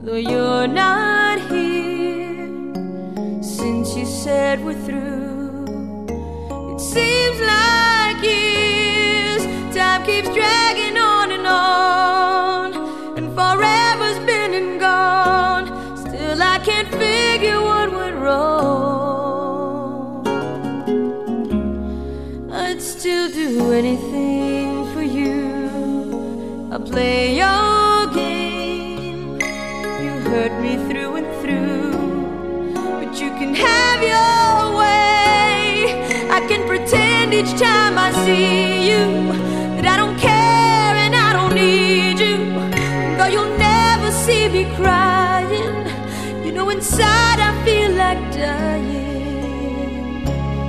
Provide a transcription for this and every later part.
though you're not here. Since you said we're through, it seems like years. Time keeps dragging on, and forever's been and gone. Still I can't figure what went wrong. I'd still do anything for you. I'll play your game. You hurt me through and through, but you can have your way. I can pretend each time I see you that I don't care and I don't need you. Though you'll never see me crying, you know inside I feel like dying.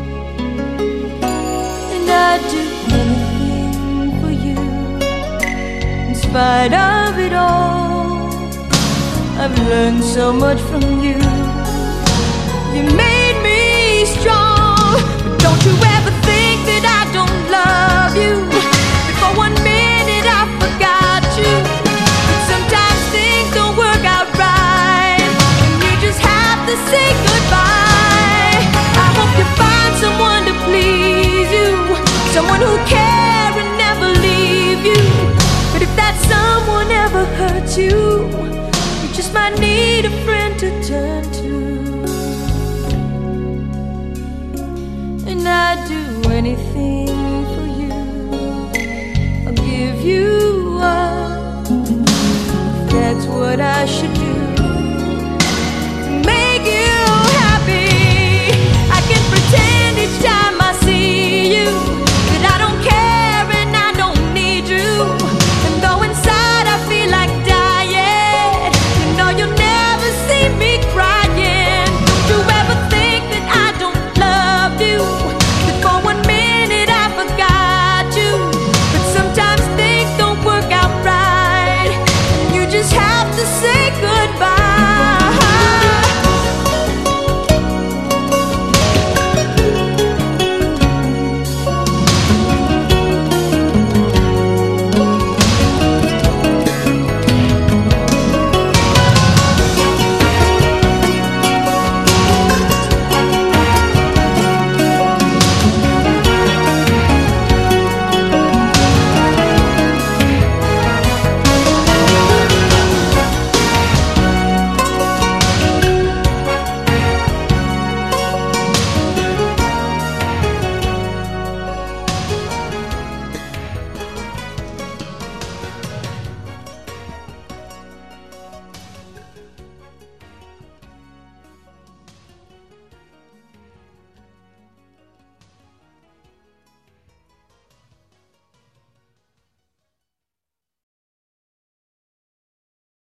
And I'd do anything for you. In spite of it all, I've learned so much from you. You made me strong. But don't you ever think that I don't love you. That for 1 minute I forgot you. But sometimes things don't work out right, and you just have to say goodbye. I hope you find someone to please you, someone who'll care and never leave you. But if that someone ever hurts you, you just might need a friend to turn to. And I'd do anything for you. I'll give you up, if that's what I should do to make you happy. I can pretend each time I see you that I don't care and I don't need you. And though inside I feel like dying, you know you'll never see me crying. Don't you ever think that I don't love you, that for 1 minute I forgot you. But sometimes things don't work out right, and you just have to say goodbye.